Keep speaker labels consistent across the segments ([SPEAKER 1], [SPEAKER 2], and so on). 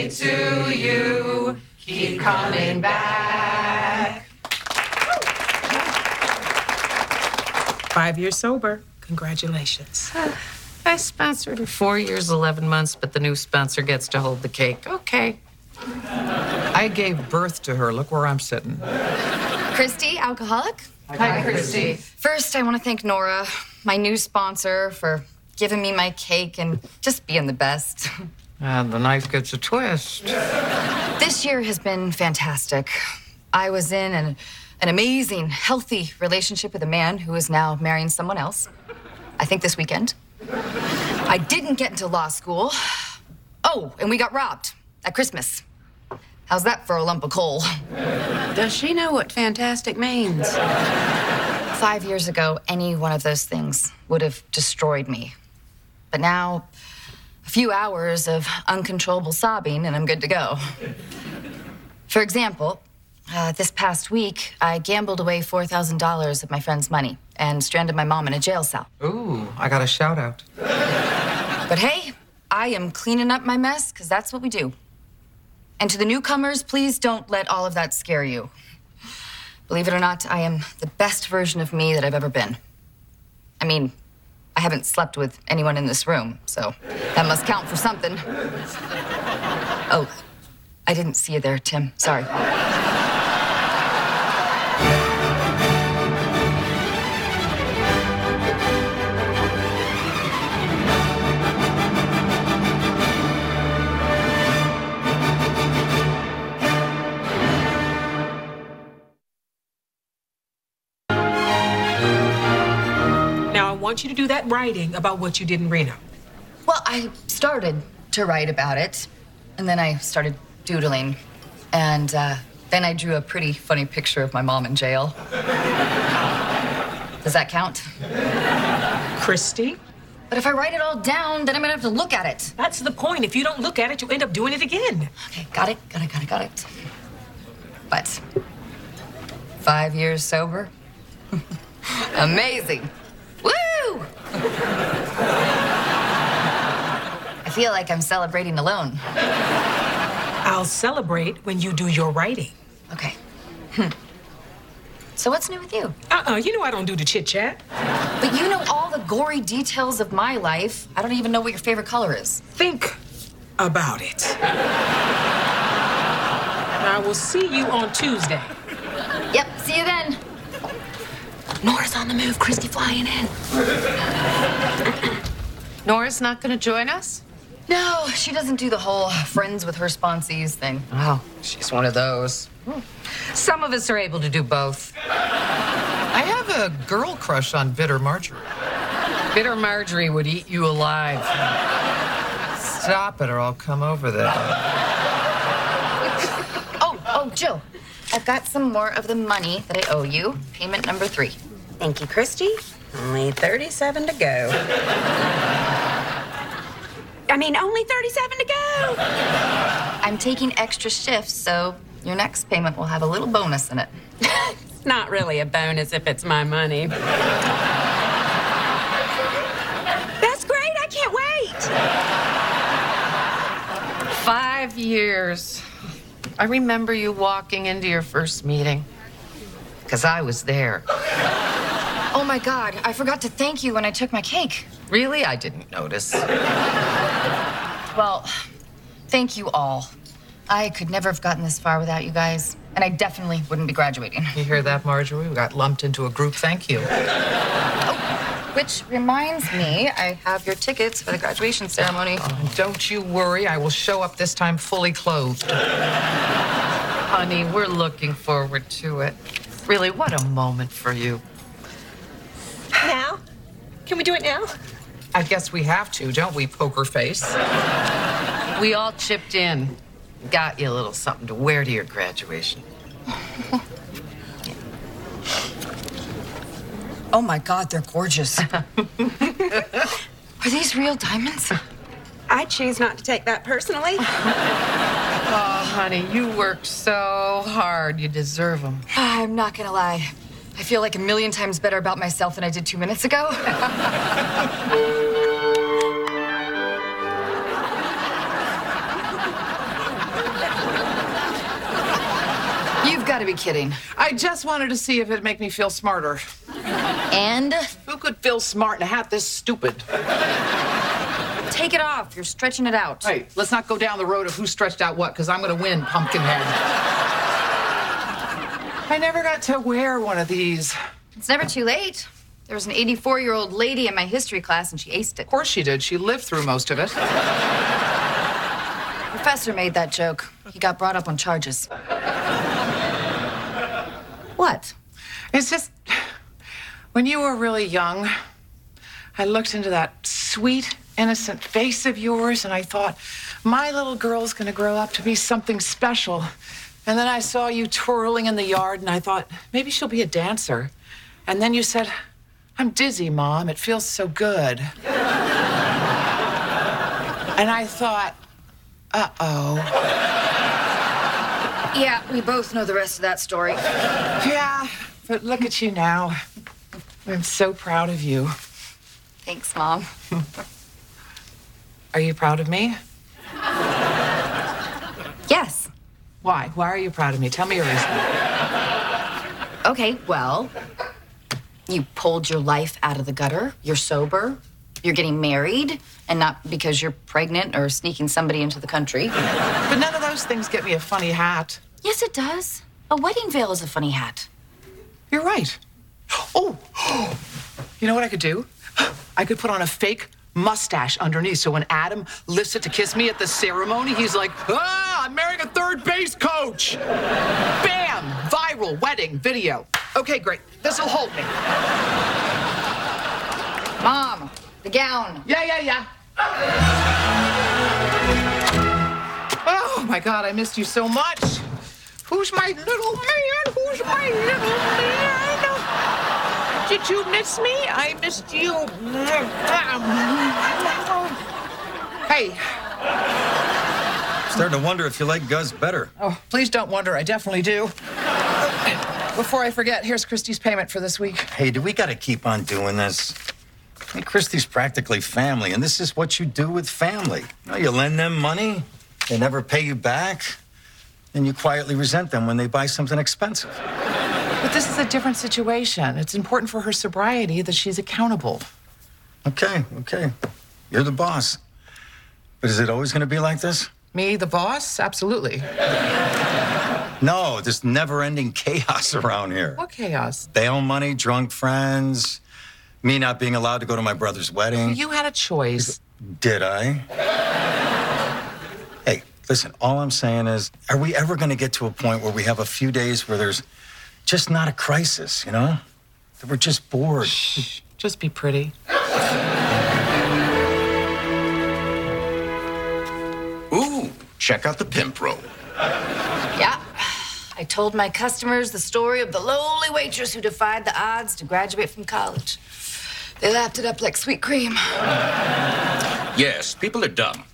[SPEAKER 1] birthday to you. Keep coming back.
[SPEAKER 2] 5 years sober. Congratulations.
[SPEAKER 3] I sponsored her 4 years, 11 months, but the new sponsor gets to hold the cake. Okay.
[SPEAKER 4] I gave birth to her. Look where I'm sitting.
[SPEAKER 5] Christy, alcoholic?
[SPEAKER 1] Hi, Christy.
[SPEAKER 5] First, I want to thank Nora, my new sponsor, for giving me my cake and just being the best.
[SPEAKER 4] And the knife gets a twist.
[SPEAKER 5] This year has been fantastic. I was in an amazing, healthy relationship with a man who is now marrying someone else. I think this weekend. I didn't get into law school. Oh, and we got robbed at Christmas. How's that for a lump of coal?
[SPEAKER 1] Does she know what fantastic means?
[SPEAKER 5] 5 years ago, any one of those things would have destroyed me. But now, a few hours of uncontrollable sobbing and I'm good to go. For example, this past week, I gambled away $4,000 of my friend's money and stranded my mom in a jail cell.
[SPEAKER 4] Ooh, I got a shout out.
[SPEAKER 5] But hey, I am cleaning up my mess because that's what we do. And to the newcomers, please don't let all of that scare you. Believe it or not, I am the best version of me that I've ever been. I mean, I haven't slept with anyone in this room, so that must count for something. Oh, I didn't see you there, Tim. Sorry.
[SPEAKER 2] Now, I want you to do that writing about what you did in Reno.
[SPEAKER 5] Well, I started to write about it, and then I started doodling, and then I drew a pretty funny picture of my mom in jail. Does that count?
[SPEAKER 2] Christy?
[SPEAKER 5] But if I write it all down, then I'm gonna have to look at it.
[SPEAKER 2] That's the point. If you don't look at it, you end up doing it again.
[SPEAKER 5] Okay, got it. But 5 years sober? Amazing. Woo! I feel like I'm celebrating alone.
[SPEAKER 2] I'll celebrate when you do your writing.
[SPEAKER 5] Okay. So what's new with you?
[SPEAKER 2] You know I don't do the chit-chat.
[SPEAKER 5] But you know all the gory details of my life. I don't even know what your favorite color is.
[SPEAKER 2] Think about it. I will see you on Tuesday.
[SPEAKER 5] Yep, see you then. Nora's on the move. Christy flying in.
[SPEAKER 3] Nora's not going to join us?
[SPEAKER 5] No, she doesn't do the whole friends with her sponsees thing.
[SPEAKER 3] Oh, she's one of those. Some of us are able to do both.
[SPEAKER 4] I have a girl crush on Bitter Marjorie.
[SPEAKER 3] Bitter Marjorie would eat you alive.
[SPEAKER 4] Stop it or I'll come over there.
[SPEAKER 5] Oh, Jill, I've got some more of the money that I owe you. Payment number 3.
[SPEAKER 1] Thank you, Christy. Only 37 to go. Only 37 to go.
[SPEAKER 5] I'm taking extra shifts, so your next payment will have a little bonus in it.
[SPEAKER 1] It's not really a bonus if it's my money. That's great. I can't wait.
[SPEAKER 3] 5 years. I remember you walking into your first meeting. Because I was there.
[SPEAKER 5] Oh, my God. I forgot to thank you when I took my cake.
[SPEAKER 3] Really? I didn't notice.
[SPEAKER 5] Well, thank you all. I could never have gotten this far without you guys, and I definitely wouldn't be graduating.
[SPEAKER 4] You hear that, Marjorie? We got lumped into a group thank you.
[SPEAKER 5] Which reminds me, I have your tickets for the graduation ceremony.
[SPEAKER 4] Don't you worry. I will show up this time fully clothed.
[SPEAKER 3] Honey, we're looking forward to it. Really, what a moment for you.
[SPEAKER 1] Now? Can we do it now?
[SPEAKER 4] I guess we have to, don't we, poker face?
[SPEAKER 3] We all chipped in. Got you a little something to wear to your graduation.
[SPEAKER 5] Oh, my God, they're gorgeous. Are these real diamonds?
[SPEAKER 1] I choose not to take that personally.
[SPEAKER 3] Oh, honey, you worked so hard. You deserve them.
[SPEAKER 5] I'm not gonna lie. I feel like a million times better about myself than I did 2 minutes ago. gotta be kidding.
[SPEAKER 4] I just wanted to see if it'd make me feel smarter.
[SPEAKER 5] And
[SPEAKER 4] Who could feel smart in a hat this stupid?
[SPEAKER 5] take it off. You're stretching it out.
[SPEAKER 4] Hey, let's not go down the road of who stretched out what, because I'm going to win, Pumpkinhead. I never got to wear one of these.
[SPEAKER 5] It's never too late. There was an 84-year-old lady in my history class, and she aced it.
[SPEAKER 4] Of course she did. She lived through most of it.
[SPEAKER 5] Professor made that joke. He got brought up on charges. What?
[SPEAKER 4] It's just, when you were really young, I looked into that sweet, innocent face of yours, and I thought, my little girl's gonna grow up to be something special. And then I saw you twirling in the yard, and I thought, maybe she'll be a dancer. And then you said, I'm dizzy, Mom. It feels so good. And I thought, uh-oh.
[SPEAKER 5] Yeah, we both know the rest of that story.
[SPEAKER 4] Yeah, but look at you now. I'm so proud of you.
[SPEAKER 5] Thanks, Mom.
[SPEAKER 4] Are you proud of me?
[SPEAKER 5] Yes.
[SPEAKER 4] Why? Why are you proud of me? Tell me your reason.
[SPEAKER 5] Okay, well, you pulled your life out of the gutter. You're sober. You're getting married, and not because you're pregnant or sneaking somebody into the country.
[SPEAKER 4] But none of those things get me a funny hat.
[SPEAKER 5] Yes, it does. A wedding veil is a funny hat.
[SPEAKER 4] You're right. Oh, you know what I could do? I could put on a fake mustache underneath, so when Adam lifts it to kiss me at the ceremony, he's like, I'm marrying a third base coach. Bam! Viral wedding video. Okay, great. This'll hold me.
[SPEAKER 5] Mom, the gown.
[SPEAKER 4] Yeah. Oh, my God, I missed you so much. Who's my little man? Who's my little man? Did you miss me? I missed you. Hey.
[SPEAKER 6] Starting to wonder if you like Gus better.
[SPEAKER 4] Oh, please don't wonder. I definitely do. Before I forget, here's Christy's payment for this week.
[SPEAKER 6] Hey, do we got to keep on doing this? I mean, Christy's practically family, and this is what you do with family. You lend them money, they never pay you back, and you quietly resent them when they buy something expensive.
[SPEAKER 4] But this is a different situation. It's important for her sobriety that she's accountable.
[SPEAKER 6] Okay. You're the boss. But is it always going to be like this?
[SPEAKER 4] Me, the boss? Absolutely.
[SPEAKER 6] No, there's never-ending chaos around here.
[SPEAKER 4] What chaos?
[SPEAKER 6] Bail money, drunk friends, me not being allowed to go to my brother's wedding.
[SPEAKER 4] You had a choice.
[SPEAKER 6] Did I? Hey, listen, all I'm saying is, are we ever going to get to a point where we have a few days where there's just not a crisis, you know? That we're just bored.
[SPEAKER 4] Shh, just be pretty.
[SPEAKER 7] Ooh, check out the pimp roll.
[SPEAKER 5] Yeah. I told my customers the story of the lowly waitress who defied the odds to graduate from college. They lapped it up like sweet cream.
[SPEAKER 7] Yes, people are dumb.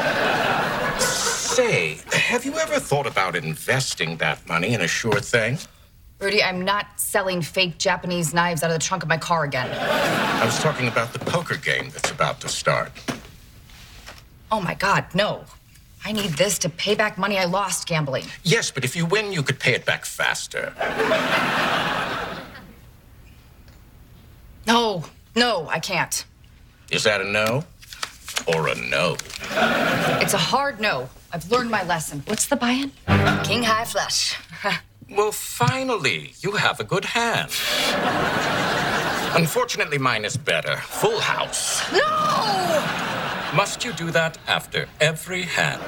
[SPEAKER 7] Say, have you ever thought about investing that money in a sure thing?
[SPEAKER 5] Rudy, I'm not selling fake Japanese knives out of the trunk of my car again.
[SPEAKER 7] I was talking about the poker game that's about to start.
[SPEAKER 5] Oh my God, no. I need this to pay back money I lost gambling.
[SPEAKER 7] Yes, but if you win, you could pay it back faster.
[SPEAKER 5] No, I can't.
[SPEAKER 7] Is that a no or a no?
[SPEAKER 5] It's a hard no. I've learned my lesson. What's the buy-in? King high flush.
[SPEAKER 7] Well, finally, you have a good hand. Unfortunately, mine is better. Full house.
[SPEAKER 5] No!
[SPEAKER 7] Must you do that after every hand?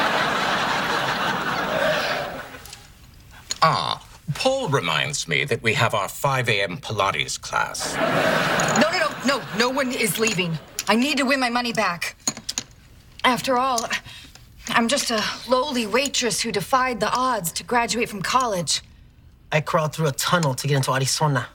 [SPEAKER 7] Paul reminds me that we have our 5 a.m. Pilates class.
[SPEAKER 5] No one is leaving. I need to win my money back. After all, I'm just a lowly waitress who defied the odds to graduate from college.
[SPEAKER 8] I crawled through a tunnel to get into Arizona.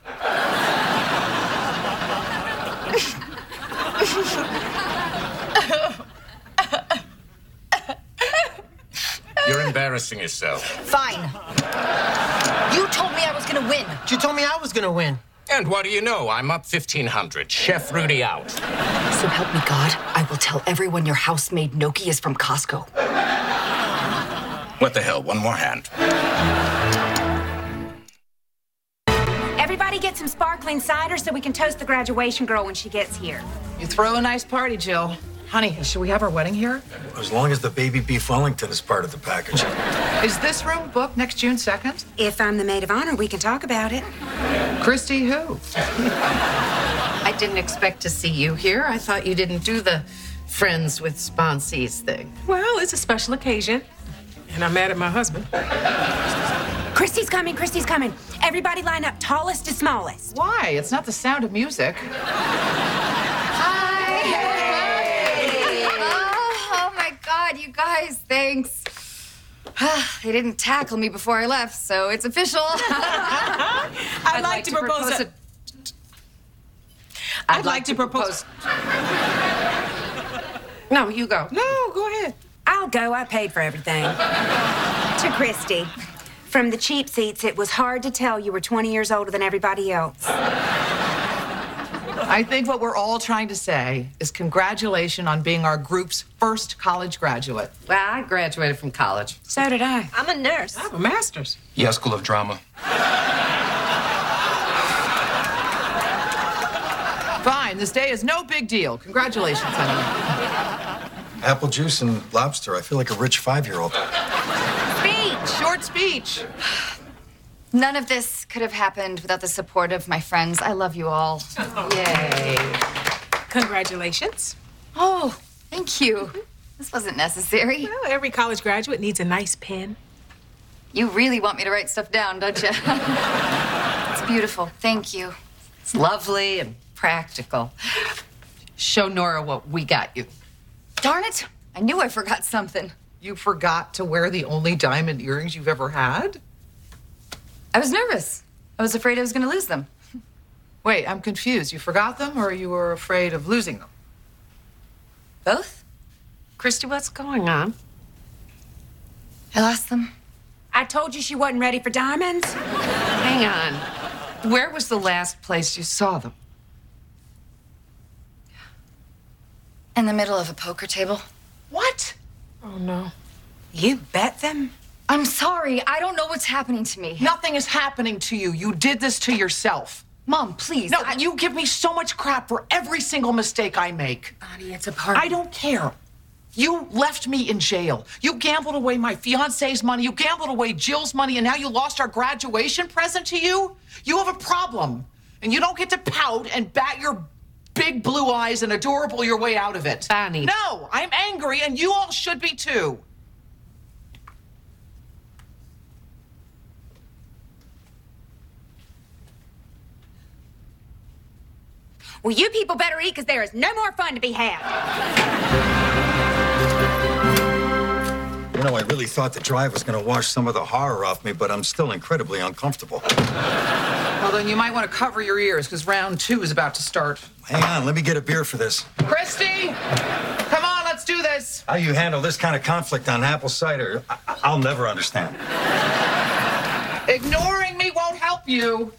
[SPEAKER 7] You're embarrassing yourself.
[SPEAKER 5] Fine. You told me I was gonna win.
[SPEAKER 8] You told me I was gonna win.
[SPEAKER 7] And what do you know? I'm up 1,500. Chef Rudy out.
[SPEAKER 5] So help me God, I will tell everyone your house-made gnocchi is from Costco.
[SPEAKER 7] What the hell? One more hand.
[SPEAKER 9] get some sparkling cider so we can toast the graduation girl when she gets here.
[SPEAKER 4] You throw a nice party, Jill. Honey, should we have our wedding here?
[SPEAKER 6] As long as the baby beef Wellington is part of the package.
[SPEAKER 4] Is this room booked next June 2nd?
[SPEAKER 9] If I'm the maid of honor, we can talk about it.
[SPEAKER 4] Christy, who?
[SPEAKER 3] I didn't expect to see you here. I thought you didn't do the friends with sponsees thing.
[SPEAKER 2] Well, it's a special occasion, and I'm mad at my husband.
[SPEAKER 9] Christy's coming, Christy's coming. Everybody line up, tallest to smallest.
[SPEAKER 4] Why? It's not the Sound of Music.
[SPEAKER 5] Oh my God, you guys, thanks. They didn't tackle me before I left, so it's official.
[SPEAKER 2] I'd like to propose a... I'd like to propose...
[SPEAKER 3] No, you go.
[SPEAKER 2] No, go ahead.
[SPEAKER 9] I'll go, I paid for everything. To Christy. From the cheap seats, it was hard to tell you were 20 years older than everybody else.
[SPEAKER 4] I think what we're all trying to say is congratulations on being our group's first college graduate.
[SPEAKER 3] Well, I graduated from college.
[SPEAKER 9] So did I.
[SPEAKER 1] I'm a nurse.
[SPEAKER 2] I have a master's.
[SPEAKER 7] Yale School of Drama.
[SPEAKER 4] Fine, this day is no big deal. Congratulations, honey.
[SPEAKER 6] Apple juice and lobster. I feel like a rich 5-year-old.
[SPEAKER 4] Short speech.
[SPEAKER 5] None of this could have happened without the support of my friends. I love you all.
[SPEAKER 3] Yay.
[SPEAKER 2] Congratulations.
[SPEAKER 5] Oh, thank you. This wasn't necessary.
[SPEAKER 2] Well, every college graduate needs a nice pen.
[SPEAKER 5] You really want me to write stuff down, don't you? It's beautiful. Thank you.
[SPEAKER 3] It's lovely and practical. Show Nora what we got you.
[SPEAKER 5] Darn it. I knew I forgot something.
[SPEAKER 4] You forgot to wear the only diamond earrings you've ever had?
[SPEAKER 5] I was nervous. I was afraid I was going to lose them.
[SPEAKER 4] Wait, I'm confused. You forgot them or you were afraid of losing them?
[SPEAKER 5] Both?
[SPEAKER 3] Christy, what's going on?
[SPEAKER 5] I lost them.
[SPEAKER 9] I told you she wasn't ready for diamonds.
[SPEAKER 3] Hang on. Where was the last place you saw them?
[SPEAKER 5] In the middle of a poker table.
[SPEAKER 4] What?
[SPEAKER 2] Oh, no.
[SPEAKER 9] You bet them?
[SPEAKER 5] I'm sorry. I don't know what's happening to me.
[SPEAKER 4] Nothing is happening to you. You did this to yourself.
[SPEAKER 5] Mom, please.
[SPEAKER 4] No, you give me so much crap for every single mistake I make.
[SPEAKER 9] Bonnie, it's a party.
[SPEAKER 4] I don't care. You left me in jail. You gambled away my fiance's money. You gambled away Jill's money, and now you lost our graduation present to you? You have a problem, and you don't get to pout and bat your big blue eyes and adorable your way out of it.
[SPEAKER 3] Bonnie.
[SPEAKER 4] No, I'm angry, and you all should be too.
[SPEAKER 9] Well, you people better eat because there is no more fun to be had.
[SPEAKER 6] You know, I really thought the drive was going to wash some of the horror off me, but I'm still incredibly uncomfortable.
[SPEAKER 4] Well, then you might want to cover your ears because round 2 is about to start.
[SPEAKER 6] Hang on, let me get a beer for this.
[SPEAKER 4] Christy, come on, let's do this.
[SPEAKER 6] How you handle this kind of conflict on apple cider, I'll never understand.
[SPEAKER 4] Ignoring me won't help you.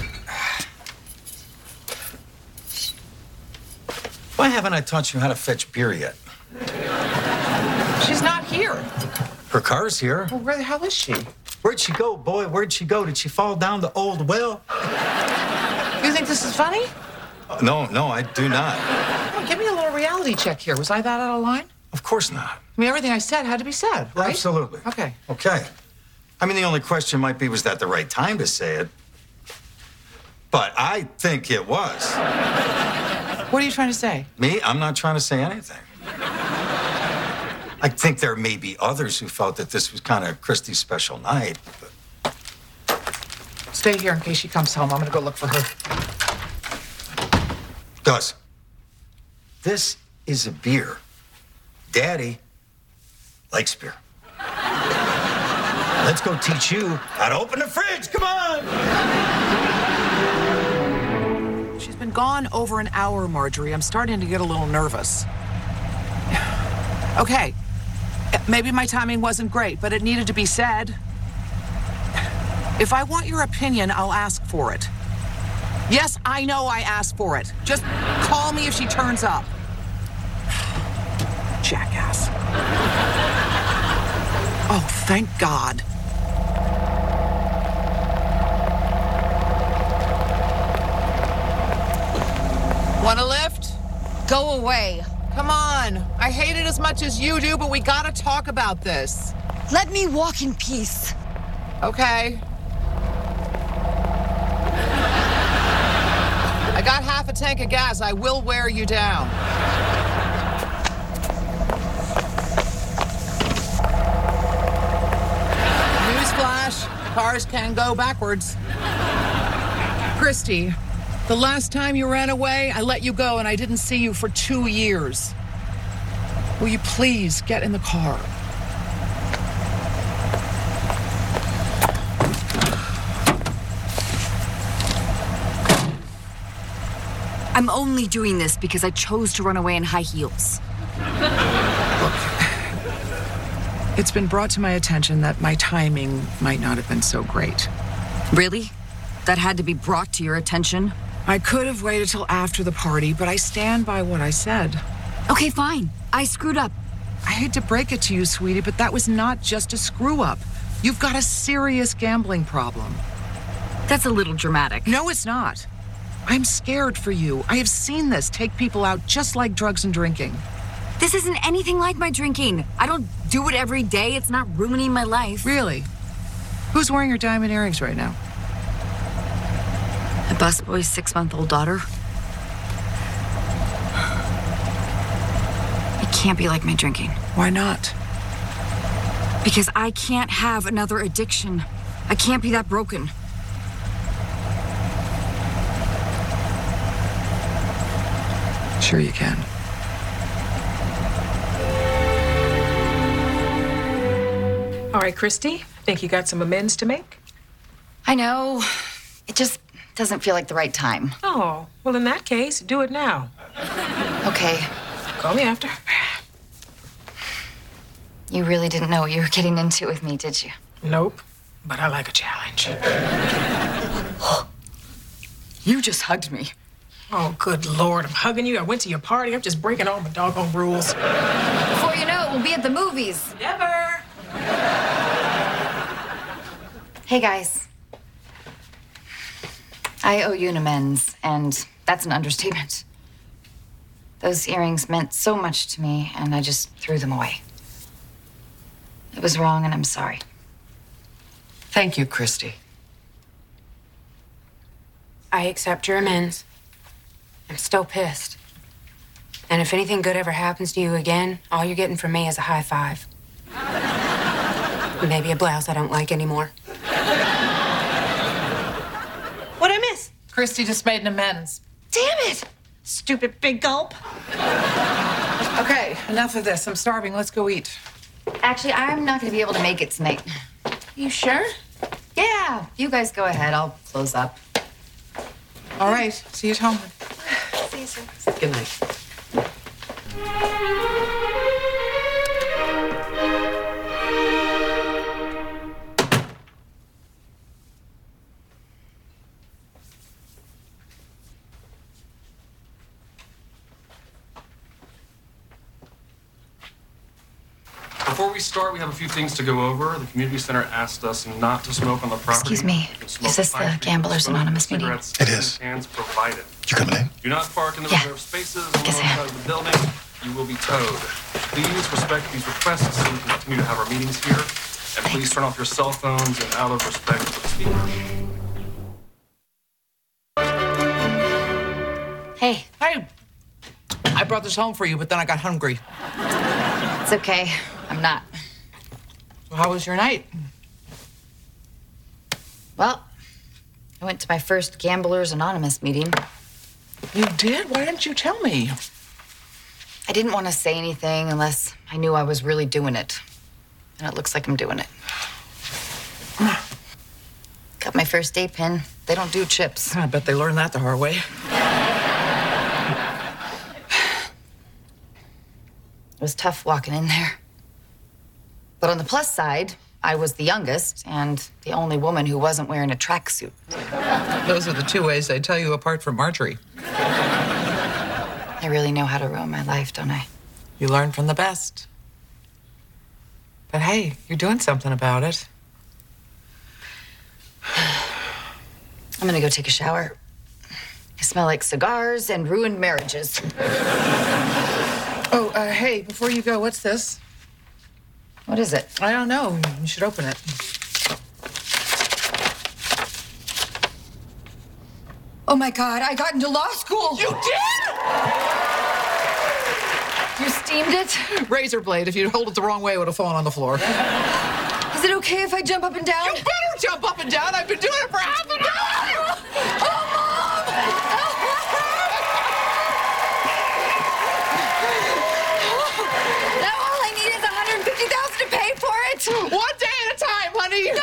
[SPEAKER 6] Why haven't I taught you how to fetch beer yet?
[SPEAKER 4] She's not here.
[SPEAKER 6] Her car's here.
[SPEAKER 4] Well, where the hell is she?
[SPEAKER 6] Where'd she go, boy? Where'd she go? Did she fall down the old well?
[SPEAKER 4] You think this is funny?
[SPEAKER 6] No, I do not.
[SPEAKER 4] Oh, give me a little reality check here. Was I that out of line?
[SPEAKER 6] Of course not.
[SPEAKER 4] I mean, everything I said had to be said, right?
[SPEAKER 6] Absolutely.
[SPEAKER 4] Okay.
[SPEAKER 6] Okay. I mean, the only question might be, was that the right time to say it? But I think it was.
[SPEAKER 4] What are you trying to say?
[SPEAKER 6] Me? I'm not trying to say anything. I think there may be others who felt that this was kind of Christy's special night. But...
[SPEAKER 4] Stay here in case she comes home. I'm going to go look for her.
[SPEAKER 6] Gus, this is a beer. Daddy likes beer. Let's go teach you how to open the fridge. Come on!
[SPEAKER 4] She's been gone over an hour, Marjorie. I'm starting to get a little nervous. Okay. Maybe my timing wasn't great, but it needed to be said. If I want your opinion, I'll ask for it. Yes, I know I asked for it. Just call me if she turns up. Jackass. Oh, thank God. Want a lift?
[SPEAKER 5] Go away.
[SPEAKER 4] Come on. I hate it as much as you do, but we gotta talk about this.
[SPEAKER 5] Let me walk in peace.
[SPEAKER 4] Okay. I got half a tank of gas. I will wear you down. Newsflash, cars can go backwards. Christy, the last time you ran away, I let you go and I didn't see you for 2 years. Will you please get in the car?
[SPEAKER 5] I'm only doing this because I chose to run away in high heels.
[SPEAKER 4] It's been brought to my attention that my timing might not have been so great.
[SPEAKER 5] Really? That had to be brought to your attention?
[SPEAKER 4] I could have waited till after the party, but I stand by what I said.
[SPEAKER 5] Okay, fine. I screwed up.
[SPEAKER 4] I hate to break it to you, sweetie, but that was not just a screw-up. You've got a serious gambling problem.
[SPEAKER 5] That's a little dramatic.
[SPEAKER 4] No, it's not. I'm scared for you. I have seen this take people out just like drugs and drinking.
[SPEAKER 5] This isn't anything like my drinking. I don't do it every day. It's not ruining my life.
[SPEAKER 4] Really? Who's wearing your diamond earrings right now?
[SPEAKER 5] A busboy's 6-month-old daughter. It can't be like my drinking.
[SPEAKER 4] Why not?
[SPEAKER 5] Because I can't have another addiction. I can't be that broken.
[SPEAKER 4] Sure you can.
[SPEAKER 2] All right, Christy, I think you got some amends to make.
[SPEAKER 5] I know. It just doesn't feel like the right time.
[SPEAKER 2] Oh, well, in that case, do it now.
[SPEAKER 5] Okay.
[SPEAKER 2] Call me after.
[SPEAKER 5] You really didn't know what you were getting into with me, did you?
[SPEAKER 2] Nope, but I like a challenge.
[SPEAKER 5] You just hugged me.
[SPEAKER 2] Oh, good Lord, I'm hugging you. I went to your party. I'm just breaking all my doggone rules.
[SPEAKER 5] Before you know it, we'll be at the movies.
[SPEAKER 2] Never.
[SPEAKER 5] Hey, guys. I owe you an amends, and that's an understatement. Those earrings meant so much to me, and I just threw them away. It was wrong, and I'm sorry.
[SPEAKER 4] Thank you, Christy.
[SPEAKER 9] I accept your amends. I'm still pissed. And if anything good ever happens to you again, all you're getting from me is a high five. Maybe a blouse I don't like anymore.
[SPEAKER 1] What'd I miss?
[SPEAKER 4] Christy just made an amends.
[SPEAKER 1] Damn it! Stupid big gulp.
[SPEAKER 4] Okay, enough of this. I'm starving. Let's go eat.
[SPEAKER 5] Actually, I'm not going to be able to make it tonight.
[SPEAKER 4] You sure?
[SPEAKER 5] Yeah, you guys go ahead. I'll close up.
[SPEAKER 4] All right. See you at home.
[SPEAKER 5] See you soon.
[SPEAKER 4] Good night.
[SPEAKER 10] Before we start, we have a few things to go over. The community center asked us not to smoke on the property.
[SPEAKER 5] Excuse me. Is this the Gamblers Anonymous meeting?
[SPEAKER 10] It is. Cans provided.
[SPEAKER 6] You coming in?
[SPEAKER 10] Do not park in the
[SPEAKER 5] Yeah.
[SPEAKER 10] reserved spaces on the
[SPEAKER 5] Guess
[SPEAKER 10] north
[SPEAKER 5] I am.
[SPEAKER 10] side of the building. You will be towed. Please respect these requests so we can continue to have our meetings here. And please turn off your cell phones and out of respect for the speaker.
[SPEAKER 5] Hey,
[SPEAKER 4] Hey, I brought this home for you, but then I got hungry.
[SPEAKER 5] it's okay. I'm not.
[SPEAKER 4] How was your night?
[SPEAKER 5] Well, I went to my first Gamblers Anonymous meeting.
[SPEAKER 4] You did? Why didn't you tell me?
[SPEAKER 5] I didn't want to say anything unless I knew I was really doing it. And it looks like I'm doing it. Got my first day pin. They don't do chips.
[SPEAKER 4] I bet they learned that the hard way.
[SPEAKER 5] It was tough walking in there. But on the plus side, I was the youngest and the only woman who wasn't wearing a tracksuit.
[SPEAKER 4] Those are the two ways they tell you apart from Marjorie.
[SPEAKER 5] I really know how to ruin my life, don't I?
[SPEAKER 4] You learn from the best. But hey, you're doing something about it.
[SPEAKER 5] I'm gonna go take a shower. I smell like cigars and ruined marriages.
[SPEAKER 4] Oh, hey, before you go, what's this?
[SPEAKER 5] What is it?
[SPEAKER 4] I don't know. You should open it.
[SPEAKER 5] Oh my God, I got into law school.
[SPEAKER 4] You did?
[SPEAKER 5] You steamed it?
[SPEAKER 4] Razor blade. If you'd hold it the wrong way, it would have fallen on the floor.
[SPEAKER 5] Is it okay if I jump up and down?
[SPEAKER 4] You better jump up and down. I've been doing it for half an hour.
[SPEAKER 5] Oh, Mom! Now all I need is $150,000 to pay for it.
[SPEAKER 4] One day at a time, honey.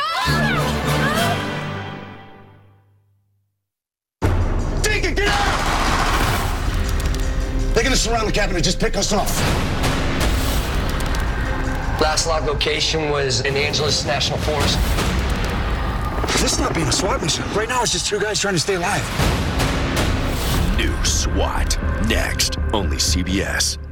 [SPEAKER 11] Take it, get out! They're gonna surround the cabin and just pick us off.
[SPEAKER 12] Last log location was in Angeles National Forest.
[SPEAKER 11] This is not being a SWAT mission. Right now, it's just two guys trying to stay alive.
[SPEAKER 13] New SWAT. Next, only CBS.